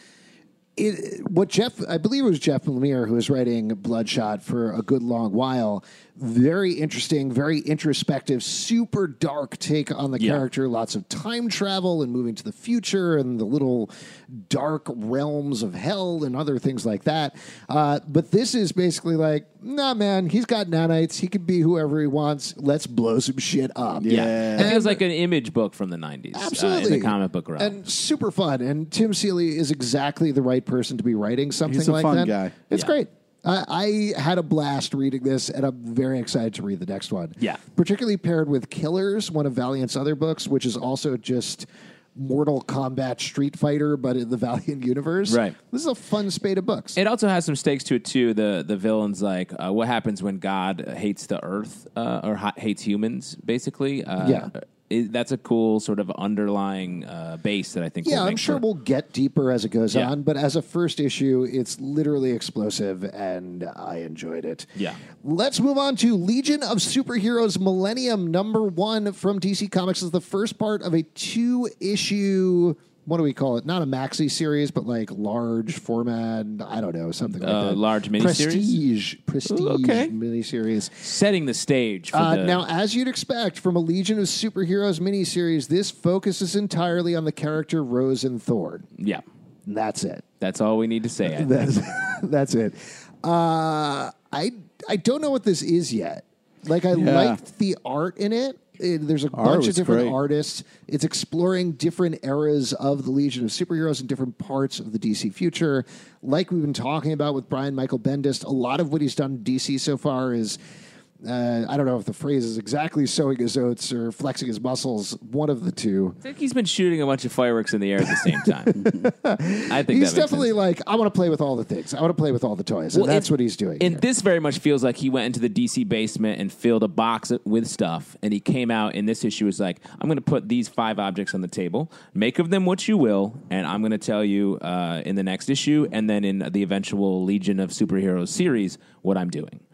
I believe it was Jeff Lemire who was writing Bloodshot for a good long while. Very interesting, very introspective, super dark take on the character. Lots of time travel and moving to the future and the little dark realms of hell and other things like that. But this is basically like, nah, man, he's got nanites. He can be whoever he wants. Let's blow some shit up. Yeah. It feels like an Image book from the 90s. Absolutely. In the comic book realm. And super fun. And Tim Seeley is exactly the right person to be writing something like that. He's a fun guy. It's great. I had a blast reading this, and I'm very excited to read the next one. Yeah. Particularly paired with Killers, one of Valiant's other books, which is also just Mortal Kombat Street Fighter, but in the Valiant universe. Right. This is a fun spate of books. It also has some stakes to it, too. The villain's like, what happens when God hates the earth or hates humans, basically? That's a cool sort of underlying base that I think I'm sure we'll get deeper as it goes on, but as a first issue, it's literally explosive, and I enjoyed it. Yeah. Let's move on to Legion of Superheroes Millennium #1 from DC Comics. Is the first part of a 2-issue... What do we call it? Not a maxi series, but like large format. I don't know, something like that. Large miniseries? Prestige miniseries. Setting the stage for Now, as you'd expect from a Legion of Superheroes miniseries, this focuses entirely on the character Rosen Thorn. Yeah. And that's it. That's all we need to say. That's it. I don't know what this is yet. Like, I liked the art in it. There's a bunch of different artists. It's exploring different eras of the Legion of Superheroes and different parts of the DC future. Like we've been talking about with Brian Michael Bendis, a lot of what he's done in DC so far is... I don't know if the phrase is exactly sowing his oats or flexing his muscles, one of the two. I think he's been shooting a bunch of fireworks in the air at the same time. I think he's definitely like, I want to play with all the things. I want to play with all the toys. And that's what he's doing. And this very much feels like he went into the DC basement and filled a box with stuff. And he came out in this issue was like, I'm going to put these 5 objects on the table. Make of them what you will. And I'm going to tell you in the next issue and then in the eventual Legion of Superheroes series what I'm doing.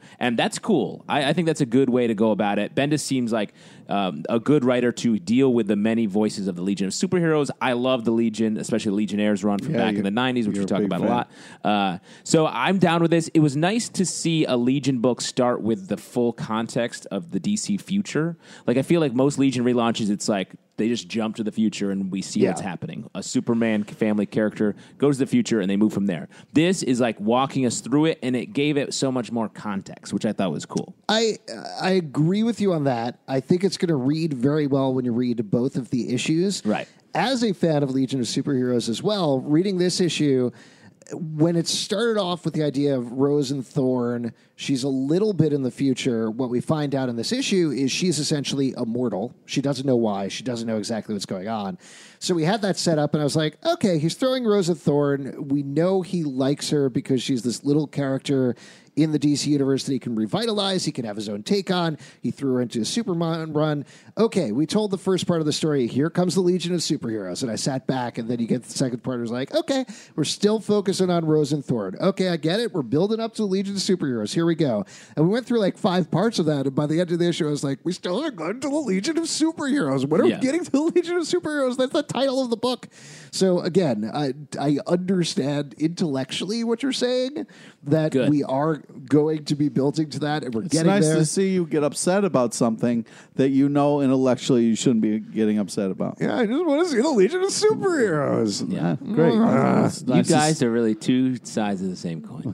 And that's cool. I think that's a good way to go about it. Bendis seems like a good writer to deal with the many voices of the Legion of Superheroes. I love the Legion, especially the Legionnaires run from back in the 90s, which we talk about a lot. So I'm down with this. It was nice to see a Legion book start with the full context of the DC future. Like, I feel like most Legion relaunches, it's like they just jump to the future and we see what's happening. A Superman family character goes to the future and they move from there. This is like walking us through it, and it gave it so much more context, which I thought was cool. I agree with you on that. I think it's going to read very well when you read both of the issues. Right. As a fan of Legion of Superheroes as well, reading this issue, when it started off with the idea of Rose and Thorn, she's a little bit in the future. What we find out in this issue is she's essentially immortal. She doesn't know why. She doesn't know exactly what's going on. So we had that set up, and I was like, okay, he's throwing Rose and Thorn. We know he likes her because she's this little character in the DC universe that he can revitalize. He can have his own take on. He threw her into a Superman run. Okay, we told the first part of the story. Here comes the Legion of Superheroes. And I sat back, and then you get the second part. It was like, okay, we're still focusing on Rose and Thorn. Okay, I get it. We're building up to the Legion of Superheroes. Here we go. And we went through like 5 parts of that. And by the end of the issue, I was like, we still haven't gotten to the Legion of Superheroes. When are we getting to the Legion of Superheroes? That's the title of the book. So again, I understand intellectually what you're saying, that we are going to be building to that, and we're getting there. It's nice to see you get upset about something that you know intellectually you shouldn't be getting upset about. Yeah, I just want to see the Legion of Superheroes. Yeah, great. You guys are really two sides of the same coin.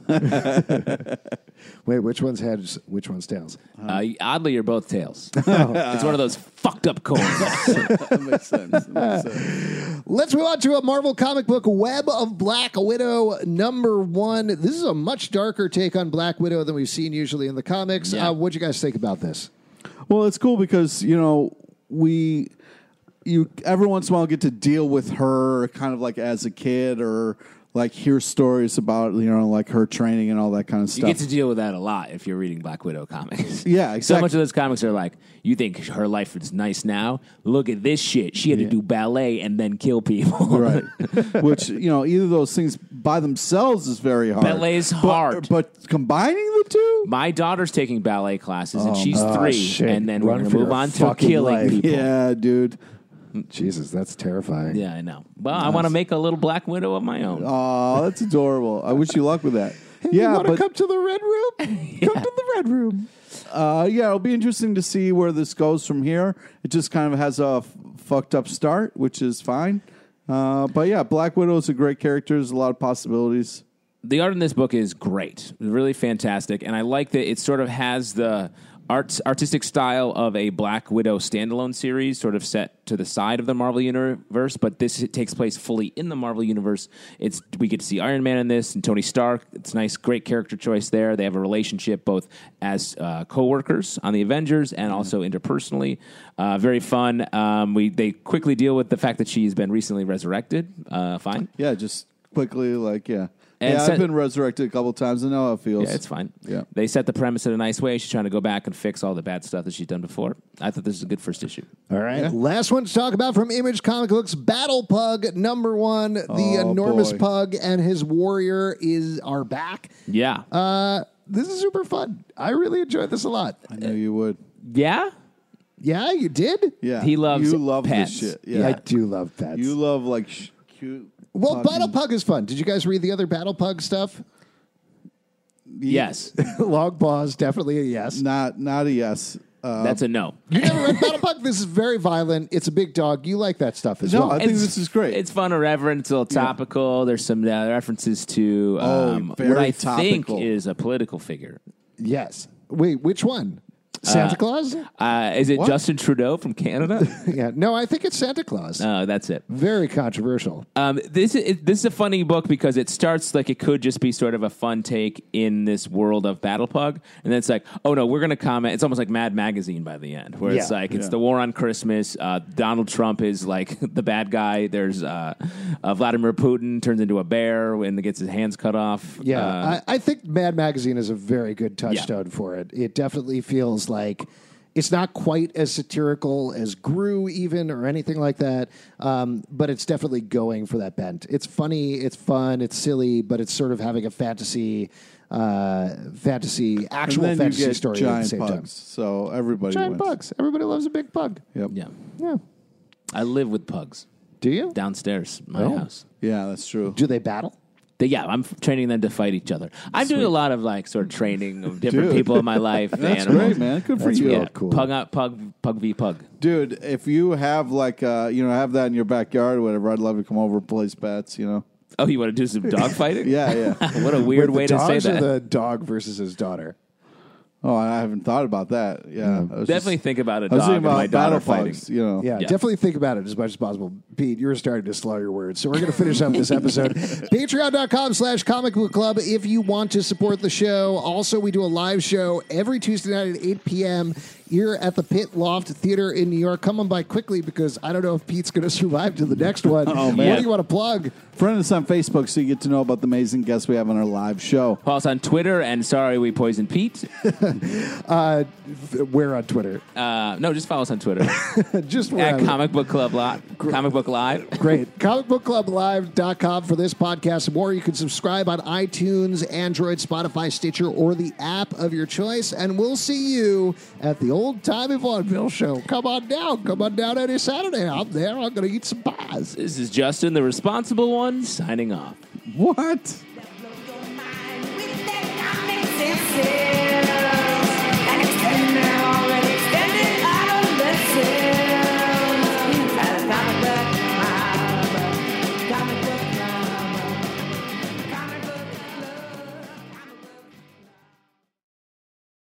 Wait, which one's heads, which one's tails? Oddly, you're both tails. It's one of those fucked up coins. That makes sense. Let's move on to a Marvel comic book, Web of Black Widow #1. This is a much darker take on Black Widow than we've seen usually in the comics. Yeah. What'd you guys think about this? Well, it's cool because, you every once in a while get to deal with her kind of like as a kid, or like hear stories about, like her training and all that kind of stuff. You get to deal with that a lot if you're reading Black Widow comics. Yeah, exactly. So much of those comics are like, you think her life is nice now? Look at this shit. She had to do ballet and then kill people. Right. Which, either of those things by themselves is very hard. Ballet is hard. But combining the two? My daughter's taking ballet classes, and she's 3, shit. and then Run we're going for to move your on to fucking killing life. people. Yeah, dude. Jesus, that's terrifying. Yeah, I know. Well, I want to make a little Black Widow of my own. Oh, that's adorable. I wish you luck with that. You want to come to the Red Room? Come to the Red Room. It'll be interesting to see where this goes from here. It just kind of has a fucked up start, which is fine. But yeah, Black Widow is a great character. There's a lot of possibilities. The art in this book is great, really fantastic, and I like that it sort of has the artistic style of a Black Widow standalone series, sort of set to the side of the Marvel Universe, but this takes place fully in the Marvel Universe. We get to see Iron Man in this, and Tony Stark. It's nice, great character choice there. They have a relationship both as co-workers on the Avengers and also interpersonally. Very fun. They quickly deal with the fact that she's been recently resurrected. Fine. Yeah, just quickly, And I've been resurrected a couple times. I know how it feels. Yeah, it's fine. Yeah. They set the premise in a nice way. She's trying to go back and fix all the bad stuff that she's done before. I thought this was a good first issue. All right. Yeah. Last one to talk about from Image Comic Books, Battle Pug #1. The enormous pug and his warrior are back. Yeah. This is super fun. I really enjoyed this a lot. I knew you would. Yeah? Yeah, you did? Yeah. He loves You love pets. this shit. Yeah. I do love pets. You love, cute... Well, Battle Pug is fun. Did you guys read the other Battle Pug stuff? Yes. Long pause, definitely a yes. Not a yes. That's a no. You never read Battle Pug? This is very violent. It's a big dog. You like that stuff as No, well. I think this is great. It's fun, irreverent. It's a little topical. There's some references to very what I topical. think is a political figure. Yes. Wait, which one? Santa Claus? Is it Justin Trudeau from Canada? Yeah. No, I think it's Santa Claus. That's it. Very controversial. This is a funny book because it starts like it could just be sort of a fun take in this world of Battle Pug, and then it's like, oh no, we're going to comment. It's almost like Mad Magazine by the end, where it's like it's the war on Christmas. Donald Trump is like the bad guy. There's Vladimir Putin turns into a bear when he gets his hands cut off. Yeah, I think Mad Magazine is a very good touchstone for it. It definitely feels like It's not quite as satirical as Gru even or anything like that, but it's definitely going for that bent. It's funny, it's fun, it's silly, but it's sort of having a fantasy actual and then fantasy you get story giant at the same pugs, time. So everybody Giant wins. pugs. Everybody loves a big pug. Yep. Yeah. Yeah. I live with pugs Do you? downstairs my Oh. house. Yeah, that's true. Do they battle? I'm training them to fight each other. I'm doing a lot of like sort of training of different Dude. people in my life. the That's animals. great, man. Good for That's you. real Yeah, cool. Pug v pug. Dude, if you have like have that in your backyard or whatever, I'd love to come over and place bets, Oh, you want to do some dog fighting? Yeah. What a weird Wait, way the to say dogs or that. the dog versus his daughter? Oh, I haven't thought about that. Yeah. I was Definitely just- think about a I was dog thinking and about my daughter battle fighting. pugs, Yeah, Yeah. definitely think about it as much as possible. Pete, you're starting to slow your words. So we're going to finish up this episode. Patreon.com/Comic Book Club if you want to support the show. Also, we do a live show every Tuesday night at 8 p.m. here at the Pit Loft Theater in New York. Come on by quickly because I don't know if Pete's going to survive to the next one. man. What do you want to plug? Friend us on Facebook so you get to know about the amazing guests we have on our live show. Follow us on Twitter and Sorry We Poisoned Pete. We're on Twitter. No, just follow us on Twitter Just at wherever. Comic Book Club Comic Book Live. Great. ComicBookClubLive.com for this podcast. Or you can subscribe on iTunes, Android, Spotify, Stitcher, or the app of your choice. And we'll see you at the Old Timey Vaudeville Show. Come on down. Come on down any Saturday. I'm there. I'm going to eat some pies. This is Justin, the responsible one, signing off. What? Blow your mind with that comic sense.